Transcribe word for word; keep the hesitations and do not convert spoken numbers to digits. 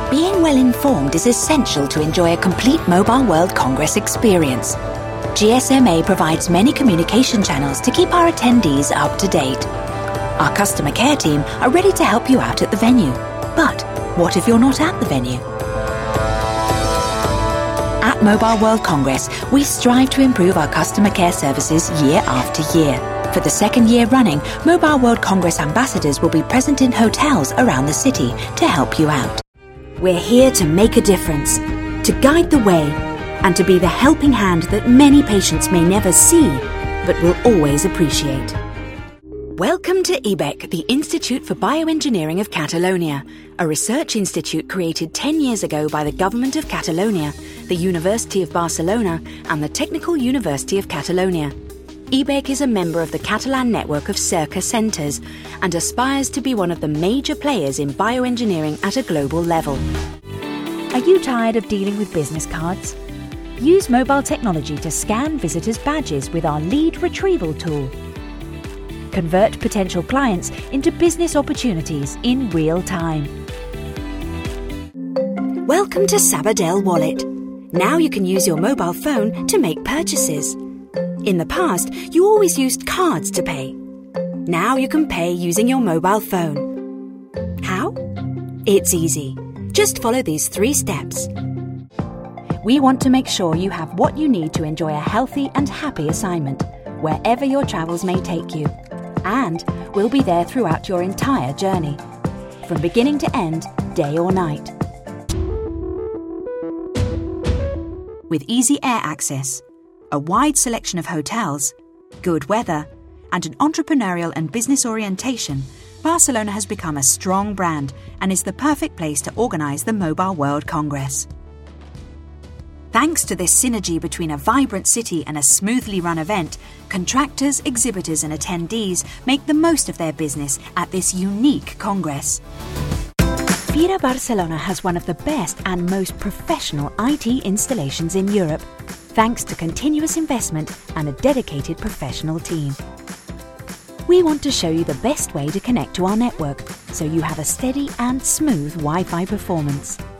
Being well informed is essential to enjoy a complete Mobile World Congress experience. G S M A provides many communication channels to keep our attendees up to date. Our customer care team are ready to help you out at the venue. But what if you're not at the venue? At Mobile World Congress, we strive to improve our customer care services year after year. For the second year running, Mobile World Congress ambassadors will be present in hotels around the city to help you out. We're here to make a difference, to guide the way, and to be the helping hand that many patients may never see, but will always appreciate. Welcome to I B E C, the Institute for Bioengineering of Catalonia, a research institute created ten years ago by the Government of Catalonia, the University of Barcelona and the Technical University of Catalonia. I B E C is a member of the Catalan network of Cerca centres and aspires to be one of the major players in bioengineering at a global level. Are you tired of dealing with business cards? Use mobile technology to scan visitors' badges with our lead retrieval tool. Convert potential clients into business opportunities in real time. Welcome to Sabadell Wallet. Now you can use your mobile phone to make purchases. In the past, you always used cards to pay. Now you can pay using your mobile phone. How? It's easy. Just follow these three steps. We want to make sure you have what you need to enjoy a healthy and happy assignment, wherever your travels may take you. And we'll be there throughout your entire journey, from beginning to end, day or night. With easy air access, a wide selection of hotels, good weather, and an entrepreneurial and business orientation, Barcelona has become a strong brand and is the perfect place to organise the Mobile World Congress. Thanks to this synergy between a vibrant city and a smoothly run event, contractors, exhibitors and attendees make the most of their business at this unique congress. Fira Barcelona has one of the best and most professional I T installations in Europe, thanks to continuous investment and a dedicated professional team. We want to show you the best way to connect to our network, so you have a steady and smooth Wi-Fi performance.